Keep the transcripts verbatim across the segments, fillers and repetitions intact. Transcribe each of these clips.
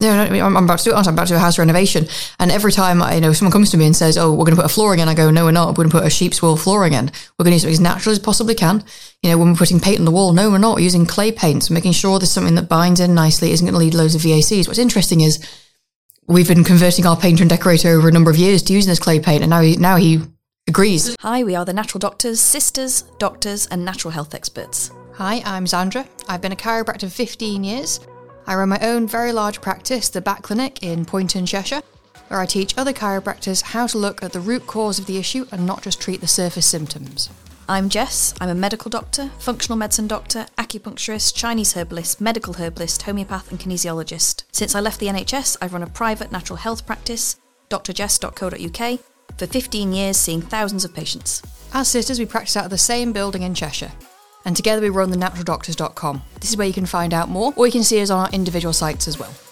No, no, I'm about to do it. I'm about to do a house renovation. And every time, I, you know, someone comes to me and says, oh, we're going to put a flooring in, I go, no, we're not. We're going to put a sheep's wool flooring in. We're going to use something as natural as possibly can. You know, when we're putting paint on the wall, no, we're not. We're using clay paints, making sure there's something that binds in nicely, isn't going to lead loads of V A Cs. What's interesting is we've been converting our painter and decorator over a number of years to using this clay paint, and now he, now he agrees. Hi, we are the Natural Doctors, sisters, doctors and natural health experts. Hi, I'm Zandra. I've been a chiropractor for fifteen years. I run my own very large practice, the Back Clinic in Poynton, Cheshire, where I teach other chiropractors how to look at the root cause of the issue and not just treat the surface symptoms. I'm Jess. I'm a medical doctor, functional medicine doctor, acupuncturist, Chinese herbalist, medical herbalist, homeopath and kinesiologist. Since I left the N H S, I've run a private natural health practice, d r jess dot co dot u k, for fifteen years, seeing thousands of patients. As sisters, we practice out of the same building in Cheshire, and together we run the natural doctors dot com. This is where you can find out more, or you can see us on our individual sites as well.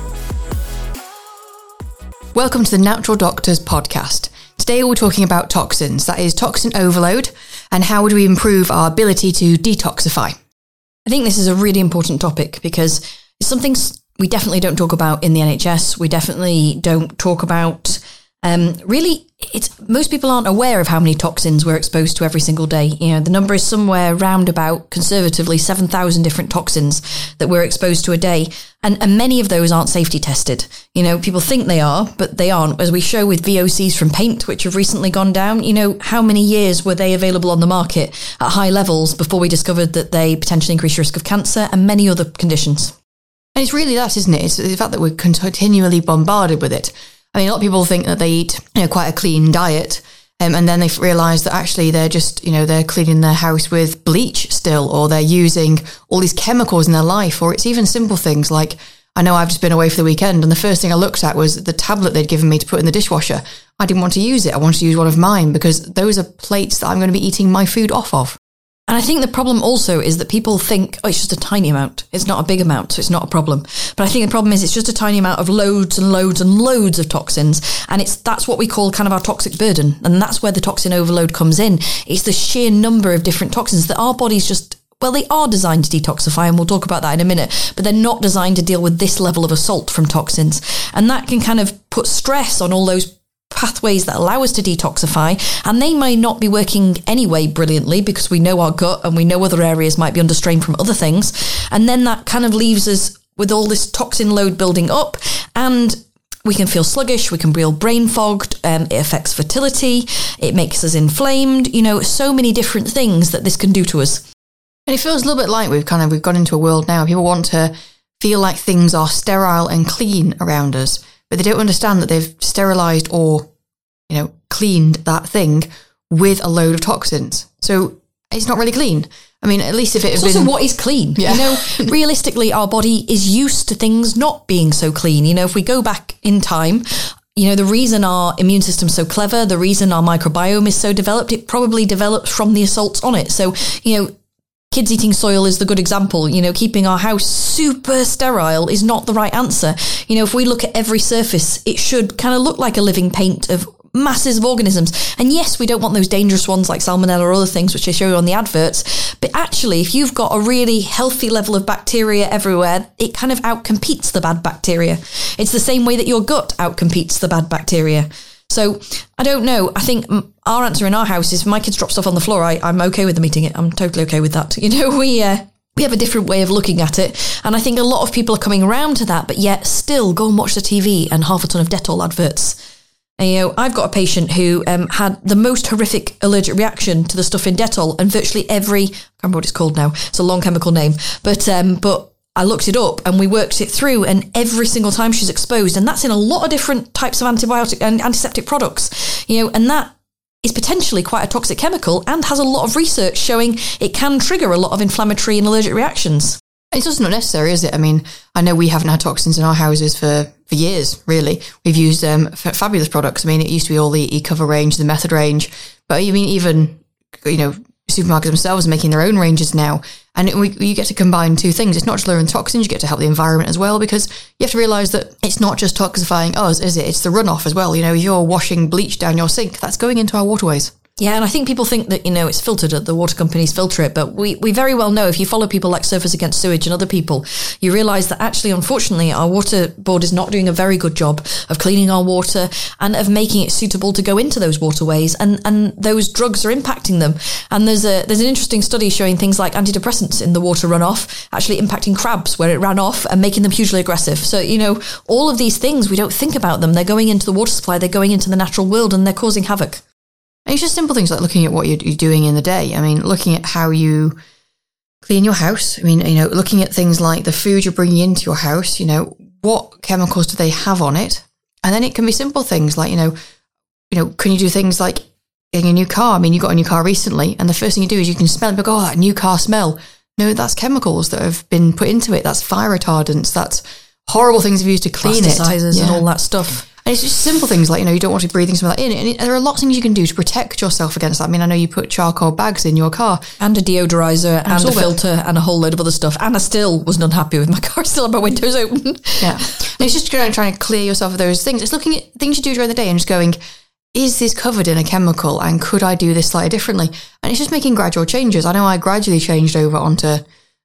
Welcome to the Natural Doctors podcast. Today we're talking about toxins, that is toxin overload, and how would we improve our ability to detoxify. I think this is a really important topic because it's something we definitely don't talk about in the N H S. We definitely don't talk about, um, really, it's most people aren't aware of how many toxins we're exposed to every single day. You know, the number is somewhere round about, conservatively, seven thousand different toxins that we're exposed to a day. And, and many of those aren't safety tested. You know, people think they are, but they aren't. As we show with V O Cs from paint, which have recently gone down, you know, how many years were they available on the market at high levels before we discovered that they potentially increase risk of cancer and many other conditions? And it's really that, isn't it? It's the fact that we're continually bombarded with it. I mean, a lot of people think that they eat, you know, quite a clean diet, um, and then they realise that actually they're just, you know, they're cleaning their house with bleach still, or they're using all these chemicals in their life, or it's even simple things like, I know I've just been away for the weekend, and the first thing I looked at was the tablet they'd given me to put in the dishwasher. I didn't want to use it. I wanted to use one of mine because those are plates that I'm going to be eating my food off of. And I think the problem also is that people think, oh, it's just a tiny amount. It's not a big amount, so it's not a problem. But I think the problem is it's just a tiny amount of loads and loads and loads of toxins. And it's that's what we call kind of our toxic burden. And that's where the toxin overload comes in. It's the sheer number of different toxins that our bodies just, well, they are designed to detoxify, and we'll talk about that in a minute, but they're not designed to deal with this level of assault from toxins. And that can kind of put stress on all those pathways that allow us to detoxify, and they may not be working anyway brilliantly because we know our gut and we know other areas might be under strain from other things, and then that kind of leaves us with all this toxin load building up, and we can feel sluggish, we can feel brain fogged, um, it affects fertility, it makes us inflamed, you know, so many different things that this can do to us. And it feels a little bit like we've kind of we've gone into a world now, people want to feel like things are sterile and clean around us, but they don't understand that they've sterilised or, you know, cleaned that thing with a load of toxins. So it's not really clean. I mean, at least if it had it's been... also what is clean. Yeah. You know, realistically, our body is used to things not being so clean. You know, if we go back in time, you know, the reason our immune system's so clever, the reason our microbiome is so developed, it probably developed from the assaults on it. So, you know, kids eating soil is the good example. You know, keeping our house super sterile is not the right answer. You know, if we look at every surface, it should kind of look like a living paint of masses of organisms. And yes, we don't want those dangerous ones like salmonella or other things, which they show you on the adverts. But actually, if you've got a really healthy level of bacteria everywhere, it kind of outcompetes the bad bacteria. It's the same way that your gut outcompetes the bad bacteria. So I don't know. I think our answer in our house is if my kids drop stuff on the floor, I, I'm okay with them eating it. I'm totally okay with that. You know, we uh, we have a different way of looking at it. And I think a lot of people are coming around to that, but yet still go and watch the T V and half a ton of Dettol adverts. And, you know, I've got a patient who um, had the most horrific allergic reaction to the stuff in Dettol, and virtually every, I can't remember what it's called now, it's a long chemical name, but um, but I looked it up and we worked it through, and every single time she's exposed, and that's in a lot of different types of antibiotic and antiseptic products, you know, and that is potentially quite a toxic chemical and has a lot of research showing it can trigger a lot of inflammatory and allergic reactions. It's just not necessary, is it? I mean, I know we haven't had toxins in our houses for, for years, really. We've used um, f- fabulous products. I mean, it used to be all the E-Cover range, the Method range, but I mean, even, you know, supermarkets themselves are making their own ranges now. And it, we, you get to combine two things. It's not just lowering toxins, you get to help the environment as well, because you have to realise that it's not just toxifying us, is it? It's the runoff as well. You know, if you're washing bleach down your sink, that's going into our waterways. Yeah, and I think people think that, you know, it's filtered, that the water companies filter it, but we, we very well know, if you follow people like Surfers Against Sewage and other people, you realise that actually, unfortunately, our water board is not doing a very good job of cleaning our water and of making it suitable to go into those waterways, and, and those drugs are impacting them. And there's a there's an interesting study showing things like antidepressants in the water runoff actually impacting crabs where it ran off and making them hugely aggressive. So, you know, all of these things, we don't think about them. They're going into the water supply, they're going into the natural world, and they're causing havoc. And it's just simple things like looking at what you're, you're doing in the day. I mean, looking at how you clean your house. I mean, you know, looking at things like the food you're bringing into your house, you know, what chemicals do they have on it? And then it can be simple things like, you know, you know, can you do things like getting a new car? I mean, you got a new car recently, and the first thing you do is you can smell it and go, oh, that new car smell. No, that's chemicals that have been put into it. That's fire retardants. That's horrible things we've used to clean it. Plasticizers Yeah. and all that stuff. And it's just simple things like, you know, you don't want to be breathing some of that in. And it, there are lots of things you can do to protect yourself against that. I mean, I know you put charcoal bags in your car. And a deodorizer and, and a absorb it. filter and a whole load of other stuff. And I still wasn't unhappy with my car. I still had my windows open. Yeah. And it's just going trying to clear yourself of those things. It's looking at things you do during the day and just going, is this covered in a chemical? And could I do this slightly differently? And it's just making gradual changes. I know I gradually changed over onto a,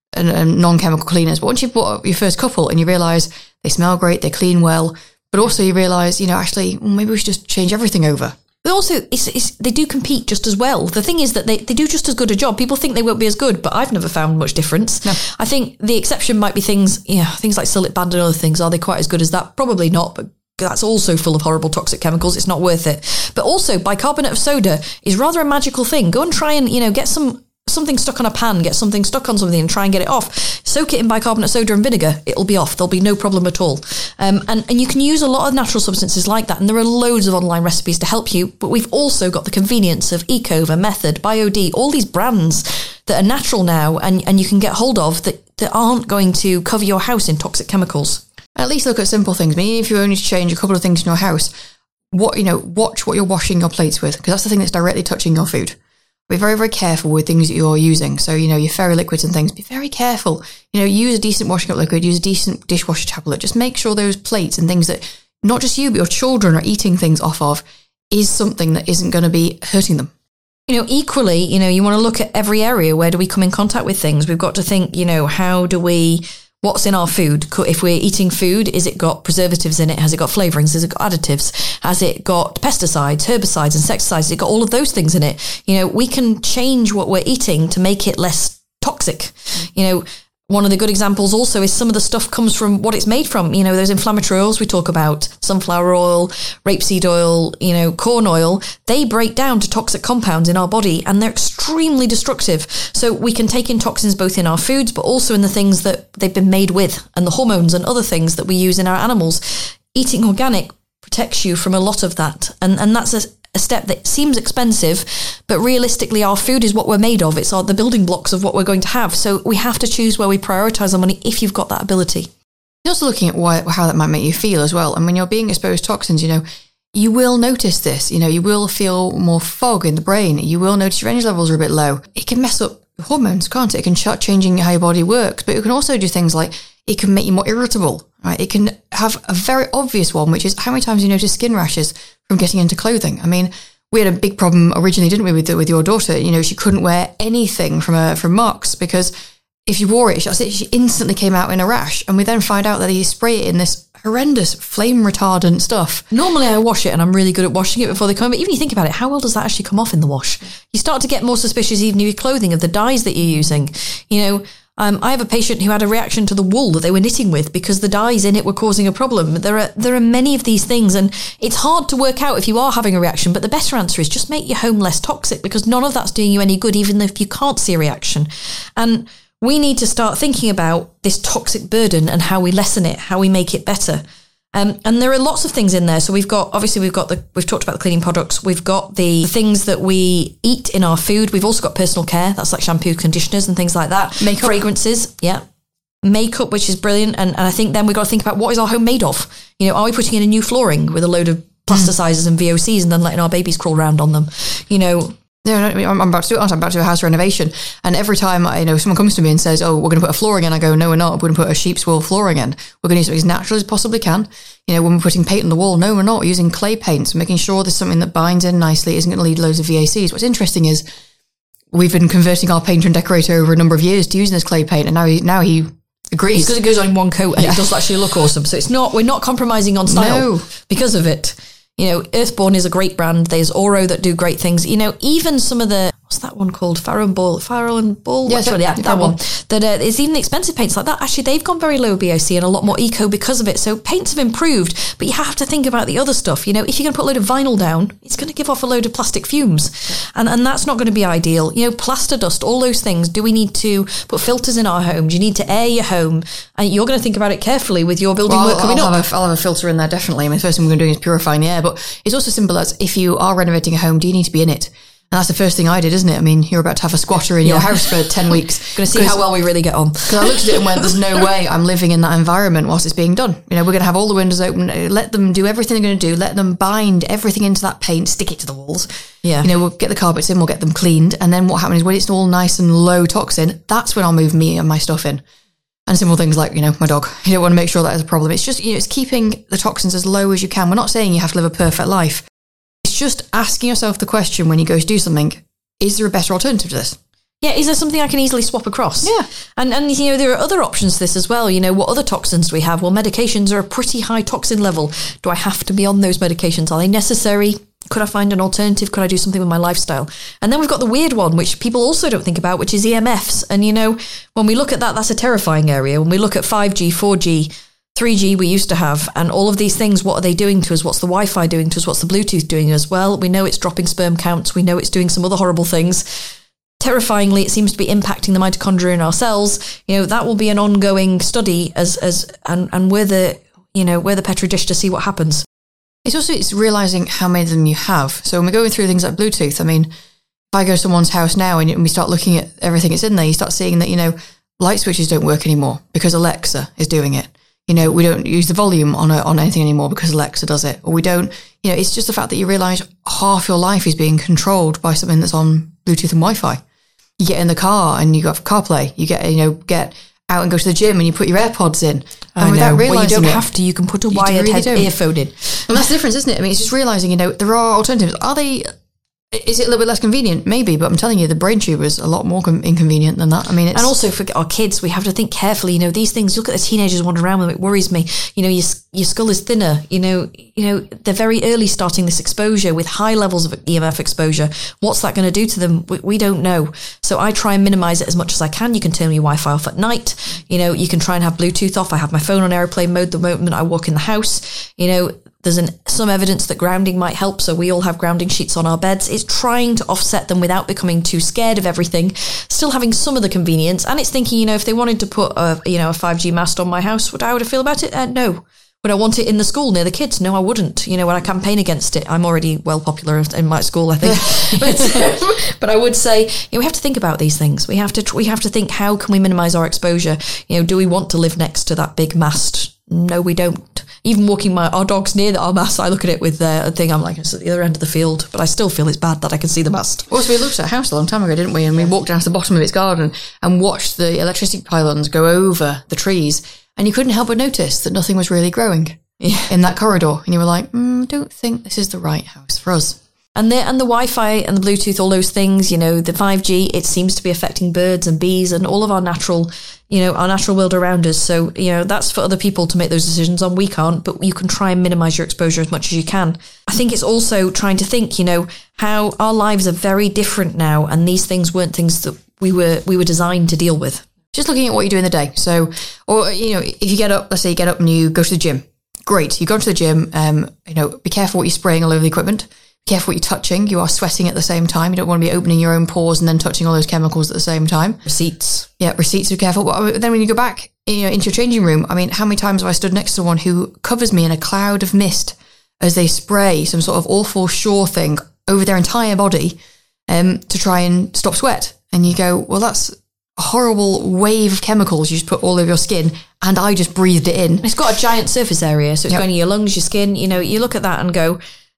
a non-chemical cleaners. But once you bought your first couple and you realise they smell great, they clean well, but also you realise, you know, actually, well, maybe we should just change everything over. But also, it's, it's, they do compete just as well. The thing is that they, they do just as good a job. People think they won't be as good, but I've never found much difference. No. I think the exception might be things, yeah, things like Silit Band and other things. Are they quite as good as that? Probably not, but that's also full of horrible toxic chemicals. It's not worth it. But also, bicarbonate of soda is rather a magical thing. Go and try and, you know, get some something stuck on a pan, get something stuck on something and try and get it off. Soak it in bicarbonate soda and vinegar. It'll be off. There'll be no problem at all. Um, and, and you can use a lot of natural substances like that. And there are loads of online recipes to help you. But we've also got the convenience of Ecova, Method, BioD, all these brands that are natural now and, and you can get hold of that, that aren't going to cover your house in toxic chemicals. At least look at simple things. I mean, if you only change a couple of things in your house, what, you know, watch what you're washing your plates with, because that's the thing that's directly touching your food. Be very, very careful with things that you're using. So, you know, your fairy liquids and things, be very careful. You know, use a decent washing up liquid, use a decent dishwasher tablet. Just make sure those plates and things that not just you, but your children are eating things off of is something that isn't going to be hurting them. You know, equally, you know, you want to look at every area. Where do we come in contact with things? We've got to think, you know, how do we... What's in our food? If we're eating food, is it got preservatives in it? Has it got flavourings? Has it got additives? Has it got pesticides, herbicides, insecticides? Has it got all of those things in it? You know, we can change what we're eating to make it less toxic. You know, one of the good examples also is some of the stuff comes from what it's made from. You know, those inflammatory oils we talk about, sunflower oil, rapeseed oil, you know, corn oil, they break down to toxic compounds in our body and they're extremely destructive. So we can take in toxins both in our foods, but also in the things that they've been made with and the hormones and other things that we use in our animals. Eating organic protects you from a lot of that. And, and that's a, a step that seems expensive, but realistically our food is what we're made of. It's our, the building blocks of what we're going to have. So we have to choose where we prioritise our money if you've got that ability. You're also looking at why, how that might make you feel as well. And when you're being exposed to toxins, you know, you will notice this. You know, you will feel more fog in the brain. You will notice your energy levels are a bit low. It can mess up hormones, can't it? It can start changing how your body works. But it can also do things like it can make you more irritable, right? It can have a very obvious one, which is how many times you notice skin rashes from getting into clothing. I mean, we had a big problem originally, didn't we, with with your daughter? You know, she couldn't wear anything from a, from Marks because if you wore it, she, she instantly came out in a rash. And we then find out that you spray it in this horrendous flame retardant stuff. Normally I wash it and I'm really good at washing it before they come. But even you think about it, how well does that actually come off in the wash? You start to get more suspicious even of your clothing, of the dyes that you're using. You know, Um, I have a patient who had a reaction to the wool that they were knitting with because the dyes in it were causing a problem. There are there are many of these things, and it's hard to work out if you are having a reaction, but the better answer is just make your home less toxic because none of that's doing you any good, even if you can't see a reaction. And we need to start thinking about this toxic burden and how we lessen it, how we make it better. Um, and there are lots of things in there. So we've got, obviously we've got the, we've talked about the cleaning products. We've got the things that we eat in our food. We've also got personal care. That's like shampoo, conditioners and things like that. Makeup. Fragrances. Yeah. Makeup, which is brilliant. And, and I think then we've got to think about what is our home made of? You know, are we putting in a new flooring with a load of plasticizers mm. and V O Cs and then letting our babies crawl around on them? You know, No, no, I'm about to do it. I'm about to do a house renovation. And every time, I, you know, someone comes to me and says, oh, we're going to put a flooring in, I go, no, we're not. We're going to put a sheep's wool flooring in. We're going to use something as natural as possibly can. You know, when we're putting paint on the wall, no, we're not. We're using clay paints, making sure there's something that binds in nicely, isn't going to lead loads of V A Cs. What's interesting is we've been converting our painter and decorator over a number of years to using this clay paint. And now he, now he agrees. Because it goes on in one coat and yeah. it does actually look awesome. So it's not, we're not compromising on style no. because of it. You know, Earthborn is a great brand. There's Oro that do great things. You know, even some of the, what's that one called? Farrow and Ball. Farrow and Ball? Yeah, that, yeah, that, that one. That uh, is even the expensive paints like that. Actually, they've gone very low B O C and a lot more eco because of it. So paints have improved, but you have to think about the other stuff. You know, if you're going to put a load of vinyl down, it's going to give off a load of plastic fumes. And and that's not going to be ideal. You know, plaster dust, all those things. Do we need to put filters in our home? Do you need to air your home? And you're going to think about it carefully with your building well, work coming I'll up. Have a, I'll have a filter in there, definitely. I mean, the first thing we're going to do is purifying the air, but it's also simple as if you are renovating a home, do you need to be in it? And that's the first thing I did, isn't it? I mean, you're about to have a squatter in yeah. your house for ten weeks. Going to see how well we really get on. Because I looked at it and went, there's no way I'm living in that environment whilst it's being done. You know, we're going to have all the windows open, let them do everything they're going to do, let them bind everything into that paint, stick it to the walls. Yeah. You know, we'll get the carpets in, we'll get them cleaned. And then what happens is when it's all nice and low toxin, that's when I'll move me and my stuff in. And simple things like, you know, my dog. You don't want to make sure that is a problem. It's just, you know, it's keeping the toxins as low as you can. We're not saying you have to live a perfect life. It's just asking yourself the question when you go to do something, is there a better alternative to this? Yeah, is there something I can easily swap across? Yeah. And, and you know, there are other options to this as well. You know, what other toxins do we have? Well, medications are a pretty high toxin level. Do I have to be on those medications? Are they necessary? Could I find an alternative? Could I do something with my lifestyle? And then we've got the weird one, which people also don't think about, which is E M Fs. And, you know, when we look at that, that's a terrifying area. When we look at five G, four G, three G we used to have, and all of these things, what are they doing to us? What's the Wi-Fi doing to us? What's the Bluetooth doing to us? Well, we know it's dropping sperm counts. We know it's doing some other horrible things. Terrifyingly, it seems to be impacting the mitochondria in our cells. You know, that will be an ongoing study as, as, and, and we're the, you know, we're the petri dish to see what happens. It's also, it's realising how many of them you have. So when we're going through things like Bluetooth, I mean, if I go to someone's house now and we start looking at everything that's in there, you start seeing that, you know, light switches don't work anymore because Alexa is doing it. You know, we don't use the volume on a, on anything anymore because Alexa does it. Or we don't, you know, it's just the fact that you realise half your life is being controlled by something that's on Bluetooth and Wi-Fi. You get in the car and you got CarPlay. You get, you know, get out and go to the gym and you put your AirPods in. And I without know. realising well, you don't it, have to. You can put a you wired really head don't. earphone in. And that's the difference, isn't it? I mean, it's just realising, you know, there are alternatives. Are they... Is it a little bit less convenient? Maybe, but I'm telling you, the brain tube is a lot more com- inconvenient than that. I mean, it's... And also for our kids, we have to think carefully. You know, these things, look at the teenagers wandering around with them, it worries me. You know, your, your skull is thinner. You know, you know, they're very early starting this exposure with high levels of E M F exposure. What's that going to do to them? We, we don't know. So I try and minimize it as much as I can. You can turn your Wi-Fi off at night. You know, you can try and have Bluetooth off. I have my phone on airplane mode the moment I walk in the house. You know, there's an, some evidence that grounding might help, so we all have grounding sheets on our beds. It's trying to offset them without becoming too scared of everything, still having some of the convenience. And it's thinking, you know, if they wanted to put a, you know, a five G mast on my house, would I would I feel about it? Uh, no. Would I want it in the school near the kids? No, I wouldn't. You know, when I campaign against it, I'm already well popular in my school, I think. but, but I would say, you know, we have to think about these things. We have to we have to think, how can we minimise our exposure? You know, do we want to live next to that big mast? No, we don't. Even walking my our dogs near our mast, I look at it with uh, a thing. I'm like, it's at the other end of the field, but I still feel it's bad that I can see the mast. Also, we looked at a house a long time ago, didn't we? And we walked down to the bottom of its garden and watched the electricity pylons go over the trees, and you couldn't help but notice that nothing was really growing yeah. in that corridor. And you were like, mm, I don't think this is the right house for us. And the, and the Wi-Fi and the Bluetooth, all those things, you know, the five G, it seems to be affecting birds and bees and all of our natural, you know, our natural world around us. So, you know, that's for other people to make those decisions on. We can't, but you can try and minimize your exposure as much as you can. I think it's also trying to think, you know, how our lives are very different now. And these things weren't things that we were, we were designed to deal with. Just looking at what you do in the day. So, or, you know, if you get up, let's say you get up and you go to the gym. Great. You go to the gym, um, you know, be careful what you're spraying all over the equipment. Careful what you're touching. You are sweating at the same time. You don't want to be opening your own pores and then touching all those chemicals at the same time. Receipts. Yeah, receipts, be careful. But then when you go back, you know, into your changing room, I mean, how many times have I stood next to someone who covers me in a cloud of mist as they spray some sort of awful Sure thing over their entire body um, to try and stop sweat? And you go, well, that's a horrible wave of chemicals you just put all over your skin, and I just breathed it in. It's got a giant surface area, so it's yep. going in your lungs, your skin. You know, you look at that and go, It's,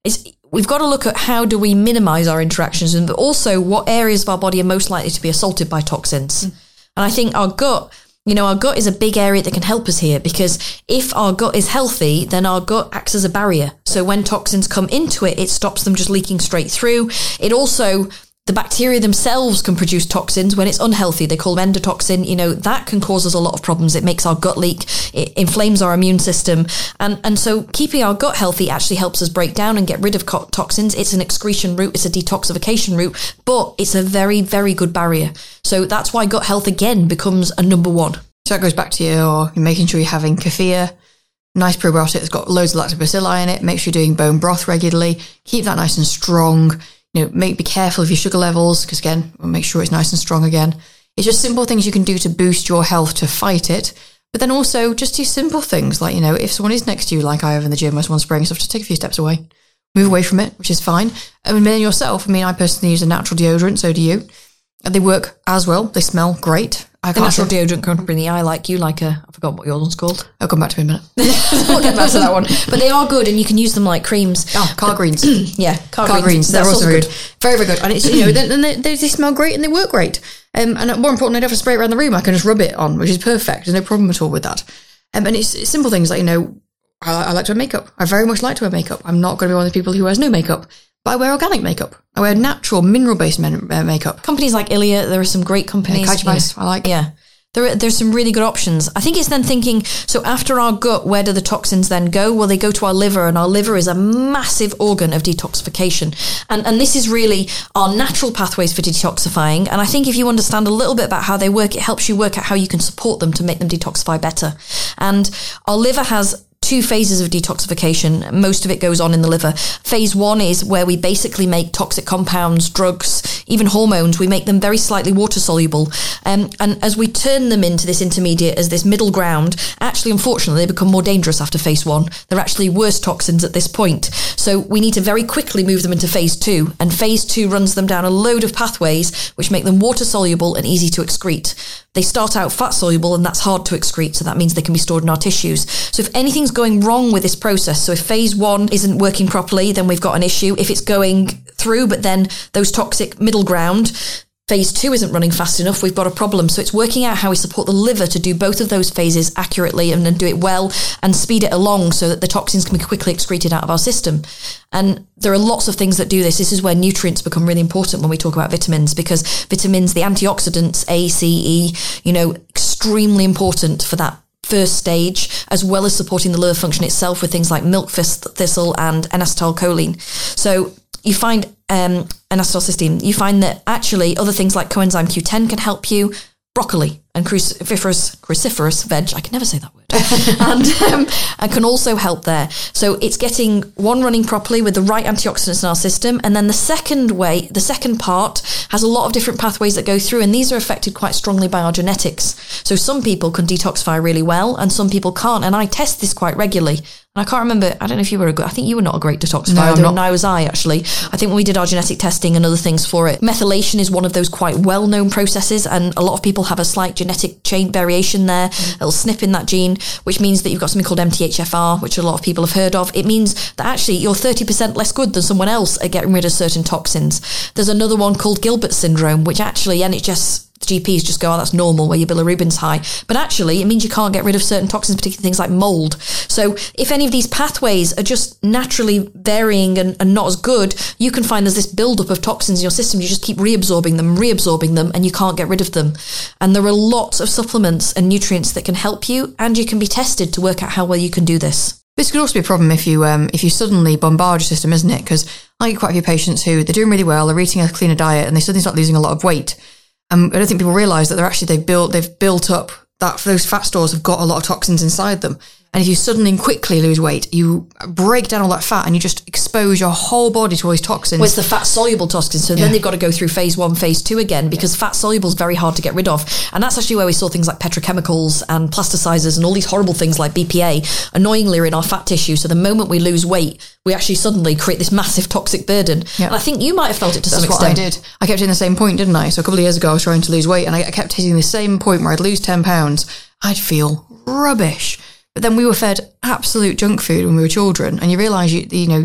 we've got to look at how do we minimize our interactions, and also what areas of our body are most likely to be assaulted by toxins. Mm. And I think our gut, you know, our gut is a big area that can help us here, because if our gut is healthy, then our gut acts as a barrier. So when toxins come into it, it stops them just leaking straight through. It also, the bacteria themselves can produce toxins when it's unhealthy. They call them endotoxin. You know, that can cause us a lot of problems. It makes our gut leak. It inflames our immune system. And and so keeping our gut healthy actually helps us break down and get rid of co- toxins. It's an excretion route. It's a detoxification route, but it's a very, very good barrier. So that's why gut health, again, becomes a number one. So that goes back to your you're making sure you're having kefir, nice probiotic that's got loads of lactobacilli in it. Make sure you're doing bone broth regularly. Keep that nice and strong. You know, make, be careful of your sugar levels, because again, we'll make sure it's nice and strong again. It's just simple things you can do to boost your health to fight it. But then also just do simple things like, you know, if someone is next to you, like I have in the gym, or someone's spraying stuff, just take a few steps away, move away from it, which is fine. And then yourself, I mean, I personally use a natural deodorant, so do you. And they work as well. They smell great. I the natural say. deodorant going up in the eye, like you like a, I forgot what your one's called. I'll come back to it in a minute. We'll get back to that one. But they are good, and you can use them like creams. Oh, car greens. yeah, car, car greens. greens. They're also good. Very, very good. And it's, you know, then they, they, they smell great and they work great. Um, and more importantly, I don't have to spray it around the room. I can just rub it on, which is perfect. There's no problem at all with that. Um, and it's, it's simple things like, you know, I, I like to wear makeup. I very much like to wear makeup. I'm not going to be one of the people who wears no makeup. But I wear organic makeup. I wear natural, mineral-based men, uh, makeup. Companies like Ilia, there are some great companies. Yeah, Kaijibai, I like. Yeah. There are, there's some really good options. I think it's then thinking, so after our gut, where do the toxins then go? Well, they go to our liver, and our liver is a massive organ of detoxification. And, and this is really our natural pathways for detoxifying. And I think if you understand a little bit about how they work, it helps you work out how you can support them to make them detoxify better. And our liver has two phases of detoxification. Most of it goes on in the liver. Phase one is where we basically make toxic compounds, drugs, even hormones. We make them very slightly water soluble. Um, and as we turn them into this intermediate, as this middle ground, actually, unfortunately, they become more dangerous after phase one. They're actually worse toxins at this point. So we need to very quickly move them into phase two. And phase two runs them down a load of pathways, which make them water soluble and easy to excrete. They start out fat soluble, and that's hard to excrete. So that means they can be stored in our tissues. So if anything's going wrong with this process, so if phase one isn't working properly, then we've got an issue. If it's going through, but then those toxic middle ground, phase two isn't running fast enough, we've got a problem. So it's working out how we support the liver to do both of those phases accurately and then do it well and speed it along so that the toxins can be quickly excreted out of our system. And there are lots of things that do this. This is where nutrients become really important when we talk about vitamins, because vitamins, the antioxidants, A, C, E, you know, extremely important for that first stage, as well as supporting the liver function itself with things like milk thistle and N-acetylcholine. So you find um, N-acetylcysteine, you find that actually other things like coenzyme Q ten can help you, broccoli and cruciferous, cruciferous veg, I can never say that word, and, um, and can also help there. So it's getting one running properly with the right antioxidants in our system. And then the second way, the second part has a lot of different pathways that go through, and these are affected quite strongly by our genetics. So some people can detoxify really well and some people can't. And I test this quite regularly. And I can't remember, I don't know if you were a good, I think you were not a great detoxifier, no, neither was I actually. I think when we did our genetic testing and other things for it, methylation is one of those quite well-known processes, and a lot of people have a slight genetic chain variation there, mm. a little snip in that gene, which means that you've got something called M T H F R, which a lot of people have heard of. It means that actually you're thirty percent less good than someone else at getting rid of certain toxins. There's another one called Gilbert syndrome, which actually N H S G Ps just go, oh, that's normal, where your bilirubin's high. But actually, it means you can't get rid of certain toxins, particularly things like mold. So if any of these pathways are just naturally varying and, and not as good, you can find there's this buildup of toxins in your system. You just keep reabsorbing them, reabsorbing them, and you can't get rid of them. And there are lots of supplements and nutrients that can help you, and you can be tested to work out how well you can do this. This could also be a problem if you um, if you suddenly bombard your system, isn't it? Because I get quite a few patients who, they're doing really well, they're eating a cleaner diet, and they suddenly start losing a lot of weight. Um, I don't think people realise that they're actually, they've built, they've built up that those fat stores have got a lot of toxins inside them. And if you suddenly and quickly lose weight, you break down all that fat and you just expose your whole body to all these toxins. Well, it's the fat-soluble toxins. So yeah. Then they've got to go through phase one, phase two again, because yeah. fat-soluble is very hard to get rid of. And that's actually where we saw things like petrochemicals and plasticizers and all these horrible things like B P A, annoyingly, are in our fat tissue. So the moment we lose weight, we actually suddenly create this massive toxic burden. Yeah. And I think you might have felt it to that's some extent. That's what I did. I kept hitting the same point, didn't I? So a couple of years ago, I was trying to lose weight, and I kept hitting the same point where I'd lose ten pounds. I'd feel rubbish. But then we were fed absolute junk food when we were children, and you realise, you you know,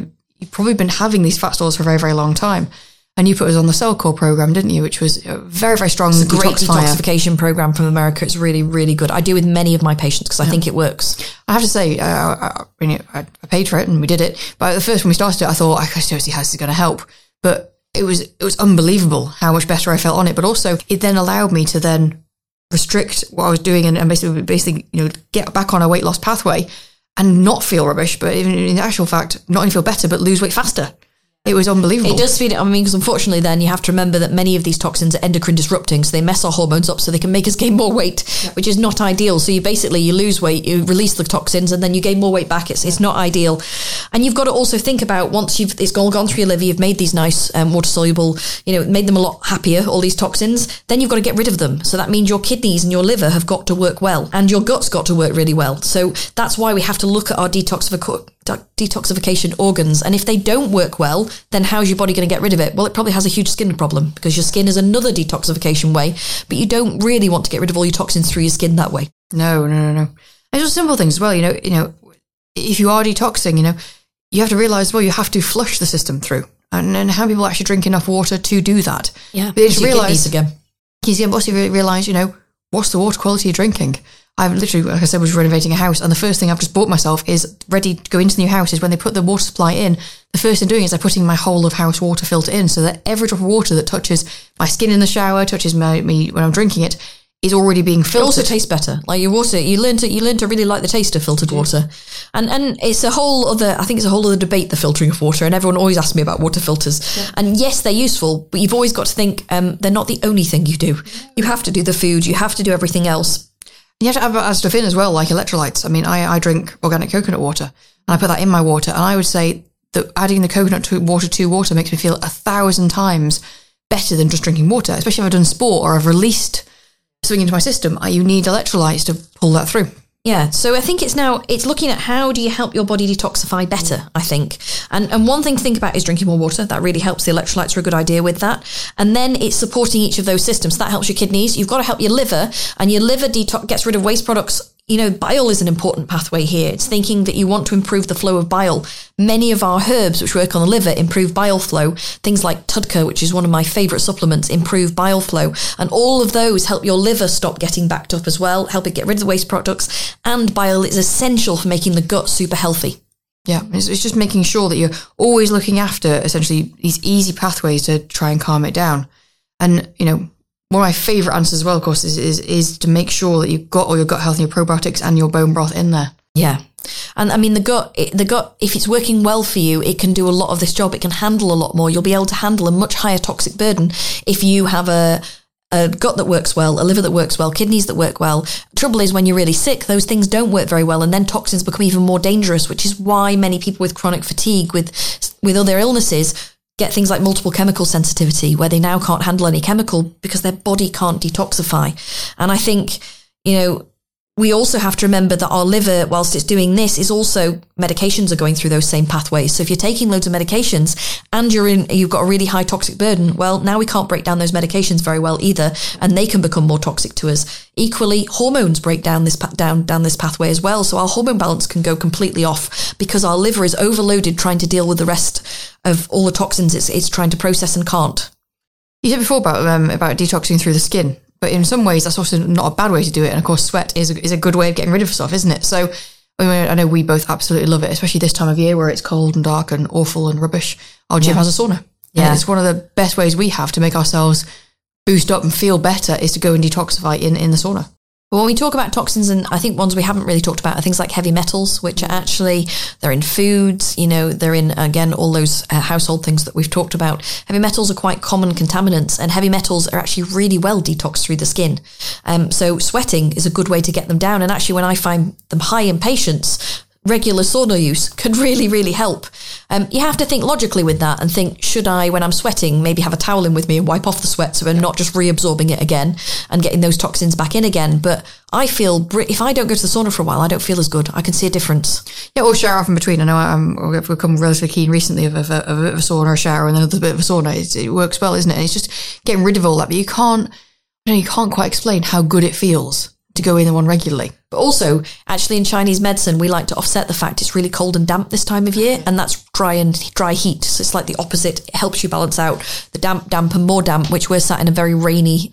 you've probably been having these fat stores for a very, very long time. And you put us on the Cellcore program, didn't you? Which was a very, very strong It's a great detoxification program from America. It's really, really good. I do with many of my patients because I yeah. think it works. I have to say, uh, I, I, I paid for it and we did it. But at first when we started it, I thought, I can see how this is going to help. But it was it was unbelievable how much better I felt on it. But also, it then allowed me to then restrict what I was doing and, and basically, basically, you know, get back on a weight loss pathway and not feel rubbish. But even in actual fact, not only feel better, but lose weight faster. It was unbelievable. It does speed it. I mean, because unfortunately then you have to remember that many of these toxins are endocrine disrupting, so they mess our hormones up so they can make us gain more weight, yeah. which is not ideal. So you basically, you lose weight, you release the toxins, and then you gain more weight back. It's it's not ideal. And you've got to also think about, once you've it's gone, gone through your liver, you've made these nice um, water-soluble, you know, made them a lot happier, all these toxins, then you've got to get rid of them. So that means your kidneys and your liver have got to work well, and your gut's got to work really well. So that's why we have to look at our detoxification detoxification organs, and if they don't work well, then how's your body going to get rid of it? Well, it probably has a huge skin problem, because your skin is another detoxification way, but you don't really want to get rid of all your toxins through your skin that way. No, no, no, no. It's just simple things as well. You know, you know, if you are detoxing, you know, you have to realize, well, you have to flush the system through, and, and how people actually drink enough water to do that. Yeah, they just realize again. You must realize, you know, what's the water quality you're drinking. I've literally, like I said, was renovating a house, and the first thing I've just bought myself is ready to go into the new house is when they put the water supply in. The first thing doing is I'm putting my whole of house water filter in, so that every drop of water that touches my skin in the shower, touches my, me when I'm drinking it, is already being filtered. It also tastes better. Like your water, you learn to you learn to really like the taste of filtered water, and and it's a whole other. I think it's a whole other debate, the filtering of water, and everyone always asks me about water filters. Yeah. And yes, they're useful, but you've always got to think um, they're not the only thing you do. You have to do the food, you have to do everything else. You have to add, add stuff in as well, like electrolytes. I mean, I, I drink organic coconut water, and I put that in my water, and I would say that adding the coconut to water to water makes me feel a thousand times better than just drinking water, especially if I've done sport or I've released something into my system. I, you need electrolytes to pull that through. Yeah, so I think it's now, it's looking at how do you help your body detoxify better, I think. And and one thing to think about is drinking more water. That really helps. The electrolytes are a good idea with that. And then it's supporting each of those systems. So that helps your kidneys. You've got to help your liver, and your liver detox gets rid of waste products. You know, bile is an important pathway here. It's thinking that you want to improve the flow of bile. Many of our herbs, which work on the liver, improve bile flow. Things like Tudka, which is one of my favourite supplements, improve bile flow. And all of those help your liver stop getting backed up as well, help it get rid of the waste products. And bile is essential for making the gut super healthy. Yeah, it's, it's just making sure that you're always looking after, essentially, these easy pathways to try and calm it down. And, you know, one of my favourite answers as well, of course, is, is is to make sure that you've got all your gut health and your probiotics and your bone broth in there. Yeah. And I mean, the gut, the gut, if it's working well for you, it can do a lot of this job. It can handle a lot more. You'll be able to handle a much higher toxic burden if you have a, a gut that works well, a liver that works well, kidneys that work well. Trouble is, when you're really sick, those things don't work very well, and then toxins become even more dangerous, which is why many people with chronic fatigue, with with other illnesses, get things like multiple chemical sensitivity, where they now can't handle any chemical because their body can't detoxify. And I think, you know, we also have to remember that our liver, whilst it's doing this, is also, medications are going through those same pathways. So if you're taking loads of medications and you're in, you've got a really high toxic burden, well, now we can't break down those medications very well either, and they can become more toxic to us. Equally, hormones break down this down down this pathway as well. So our hormone balance can go completely off because our liver is overloaded trying to deal with the rest of all the toxins it's, it's trying to process and can't. You said before about um, about detoxing through the skin. But in some ways, that's also not a bad way to do it. And of course, sweat is a, is a good way of getting rid of stuff, isn't it? So I, mean, I know we both absolutely love it, especially this time of year where it's cold and dark and awful and rubbish. Our gym yeah. has a sauna. Yeah. And it's one of the best ways we have to make ourselves boost up and feel better is to go and detoxify in, in the sauna. But when we talk about toxins, and I think ones we haven't really talked about are things like heavy metals, which are actually, they're in foods, you know, they're in, again, all those uh, household things that we've talked about. Heavy metals are quite common contaminants, and heavy metals are actually really well detoxed through the skin. Um, so sweating is a good way to get them down. And actually, when I find them high in patients, regular sauna use could really, really help. Um, you have to think logically with that and think, should I, when I'm sweating, maybe have a towel in with me and wipe off the sweat so I'm not just reabsorbing it again and getting those toxins back in again. But I feel, if I don't go to the sauna for a while, I don't feel as good. I can see a difference. Yeah, or shower off in between. I know I'm, I've become relatively keen recently of, of, a, of a bit of a sauna or a shower and then another bit of a sauna. It's, it works well, isn't it? And it's just getting rid of all that. But you can't, you know, you can't quite explain how good it feels to go in the one regularly. But also, actually, in Chinese medicine, we like to offset the fact it's really cold and damp this time of year, and that's dry and dry heat. So it's like the opposite. It helps you balance out the damp, damp, and more damp, which we're sat in a very rainy,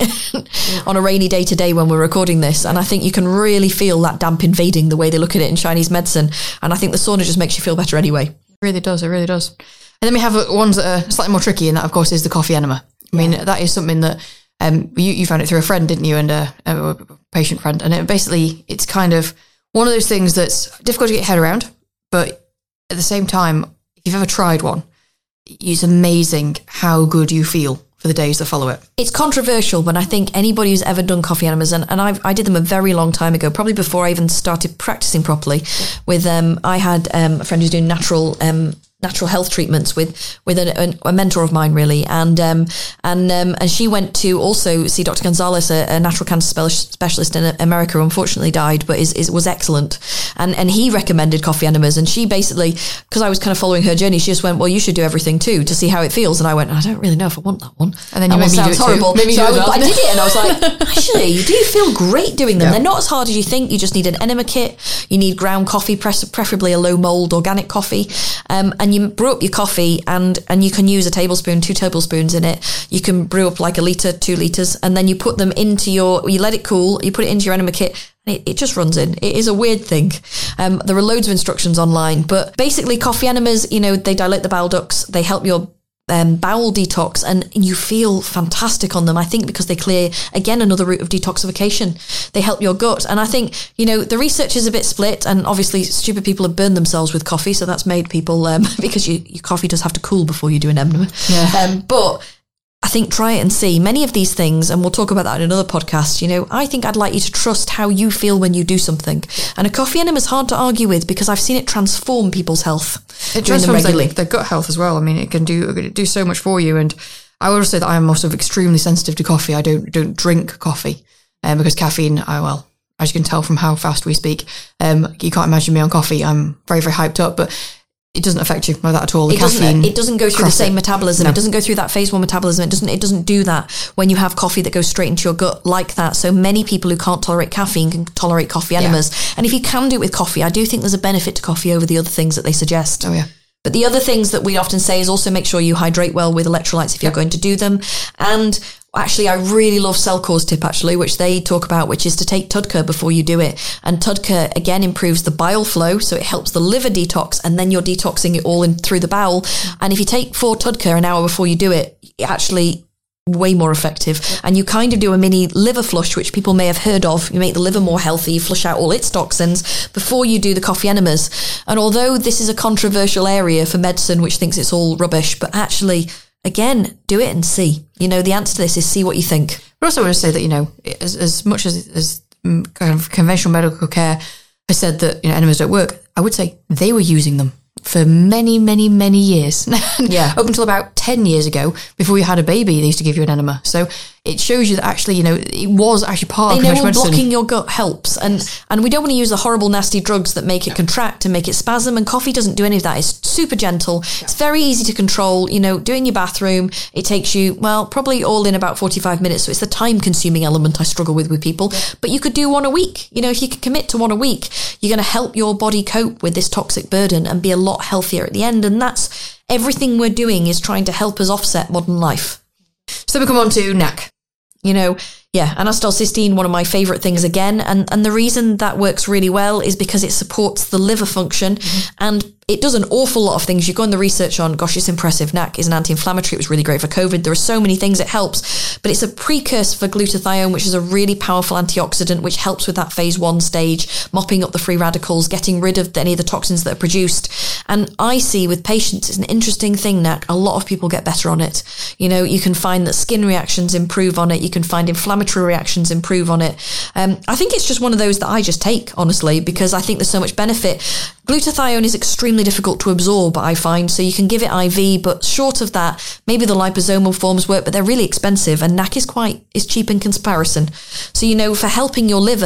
on a rainy day today when we're recording this. And I think you can really feel that damp invading the way they look at it in Chinese medicine. And I think the sauna just makes you feel better anyway. It really does. It really does. And then we have ones that are slightly more tricky, and that, of course, is the coffee enema. I mean, yeah. that is something that um, you, you found it through a friend, didn't you? And a, a patient friend. And it basically, it's kind of one of those things that's difficult to get your head around, but at the same time, if you've ever tried one, it's amazing how good you feel for the days that follow it. It's controversial, but I think anybody who's ever done coffee enemas, and, and I I did them a very long time ago, probably before I even started practicing properly. With um, I had um, a friend who's doing natural um, natural health treatments with with a, a mentor of mine, really, and um, and um, and she went to also see Doctor Gonzalez, a, a natural cancer spe- specialist in America, who unfortunately died, but is, is was excellent, and and he recommended coffee enemas, and she basically, because I was kind of following her journey, she just went, well, you should do everything too to see how it feels, and I went, I don't really know if I want that one, and then you made me do it horrible. Too. So I, well, I did it, and I was like, actually, you do feel great doing them. Yeah. They're not as hard as you think. You just need an enema kit. You need ground coffee, preferably a low mold organic coffee, um, and you brew up your coffee. And, and you can use a tablespoon, two tablespoons in it. You can brew up like a litre, two litres, and then you put them into your, you let it cool, you put it into your enema kit, and it, it just runs in. It is a weird thing. Um, there are loads of instructions online, but basically coffee enemas, you know, they dilate the bile ducts, they help your Um, bowel detox, and you feel fantastic on them, I think, because they clear, again, another route of detoxification. They help your gut. And I think, you know, the research is a bit split, and obviously stupid people have burned themselves with coffee, so that's made people, um, because you, your coffee does have to cool before you do an enema. Yeah. Um, but I think try it and see. Many of these things, and we'll talk about that in another podcast, you know, I think I'd like you to trust how you feel when you do something. And a coffee enema is hard to argue with, because I've seen it transform people's health. It transforms their, their gut health as well. I mean, it can do it do so much for you. And I would say that I am also extremely sensitive to coffee. I don't don't drink coffee um, because caffeine, I, well, as you can tell from how fast we speak, um, you can't imagine me on coffee. I'm very, very hyped up, but it doesn't affect you like that at all. The it doesn't. caffeine It doesn't go through the same it. metabolism. No. It doesn't go through that phase one metabolism. It doesn't. It doesn't do that when you have coffee that goes straight into your gut like that. So many people who can't tolerate caffeine can tolerate coffee enemas. Yeah. And if you can do it with coffee, I do think there's a benefit to coffee over the other things that they suggest. Oh yeah. But the other things that we often say is also make sure you hydrate well with electrolytes if you're yeah. going to do them. And actually, I really love Cellcore's tip, actually, which they talk about, which is to take Tudka before you do it. And Tudka, again, improves the bile flow, so it helps the liver detox, and then you're detoxing it all in through the bowel. And if you take four Tudka an hour before you do it, it actually way more effective. And you kind of do a mini liver flush, which people may have heard of. You make the liver more healthy, you flush out all its toxins before you do the coffee enemas. And although this is a controversial area for medicine, which thinks it's all rubbish, but actually, again, do it and see. You know, the answer to this is see what you think. But also I want to say that, you know, as, as much as, as kind of conventional medical care has said that, you know, enemas don't work, I would say they were using them for many, many, many years. Yeah. Up until about ten years ago, before you had a baby, they used to give you an enema. So it shows you that actually, you know, it was actually part they of conventional medicine. Blocking your gut helps. And and we don't want to use the horrible, nasty drugs that make it contract and make it spasm. And coffee doesn't do any of that. It's super gentle. Yeah. It's very easy to control. You know, do it in your bathroom. It takes you, well, probably all in about forty-five minutes. So it's the time-consuming element I struggle with with people. Yeah. But you could do one a week. You know, if you could commit to one a week, you're going to help your body cope with this toxic burden and be a lot healthier at the end. And that's everything we're doing is trying to help us offset modern life. So we come on to N A C. You know, yeah, N-acetylcysteine, one of my favourite things again. And, and the reason that works really well is because it supports the liver function. Mm-hmm. And it does an awful lot of things. You go on the research on, gosh, it's impressive. N A C is an anti-inflammatory. It was really great for COVID. There are so many things it helps, but it's a precursor for glutathione, which is a really powerful antioxidant, which helps with that phase one stage, mopping up the free radicals, getting rid of any of the toxins that are produced. And I see with patients, it's an interesting thing, N A C. A lot of people get better on it. You know, you can find that skin reactions improve on it. You can find inflammatory reactions improve on it. Um, I think it's just one of those that I just take, honestly, because I think there's so much benefit. Glutathione is extremely difficult to absorb, I find, so you can give it I V, but short of that, maybe the liposomal forms work, but they're really expensive, and N A C is quite is cheap in comparison. So, you know, for helping your liver,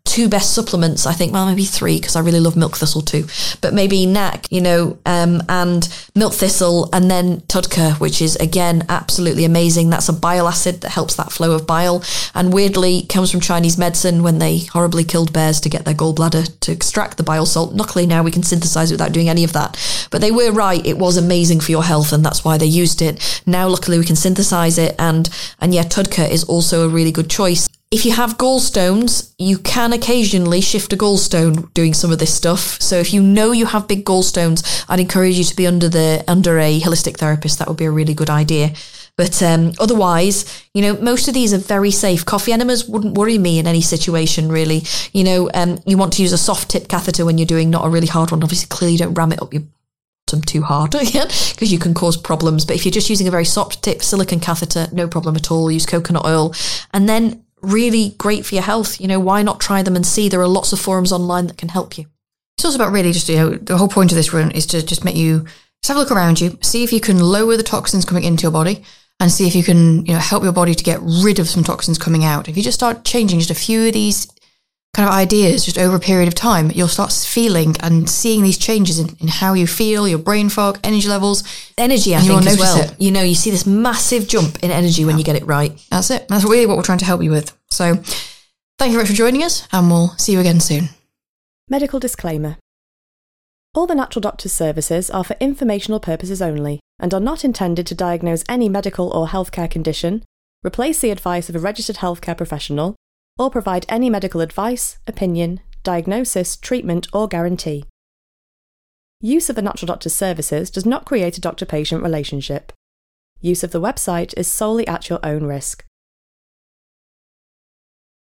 two best supplements, I think, well, maybe three, because I really love milk thistle too, but maybe N A C, you know, um, and milk thistle, and then Tudka, which is, again, absolutely amazing. That's a bile acid that helps that flow of bile, and weirdly comes from Chinese medicine when they horribly killed bears to get their gallbladder to extract the bile salt. Luckily now we can synthesize it without doing any of that. But they were right, it was amazing for your health, and that's why they used it. Now luckily we can synthesize it, and, and yeah, Tudka is also a really good choice. If you have gallstones, you can occasionally shift a gallstone doing some of this stuff. So if you know you have big gallstones, I'd encourage you to be under the under a holistic therapist. That would be a really good idea. But um, otherwise, you know, most of these are very safe. Coffee enemas wouldn't worry me in any situation, really. You know, um, you want to use a soft tip catheter when you're doing not a really hard one. Obviously, clearly don't ram it up your bottom too hard because you can cause problems. But if you're just using a very soft tip silicone catheter, no problem at all. Use coconut oil. And then really great for your health. You know, why not try them and see? There are lots of forums online that can help you. It's also about really just, you know, the whole point of this run is to just make you just have a look around you, see if you can lower the toxins coming into your body, and see if you can, you know, help your body to get rid of some toxins coming out. If you just start changing just a few of these kind of ideas just over a period of time, you'll start feeling and seeing these changes in, in how you feel, your brain fog, energy levels. Energy, I think, as well. It. You know, you see this massive jump in energy when yeah. you get it right. That's it. That's really what we're trying to help you with. So thank you very much for joining us, and we'll see you again soon. Medical disclaimer. All the Natural Doctors services are for informational purposes only and are not intended to diagnose any medical or healthcare condition, replace the advice of a registered healthcare professional, or provide any medical advice, opinion, diagnosis, treatment, or guarantee. Use of the Natural Doctors services does not create a doctor-patient relationship. Use of the website is solely at your own risk.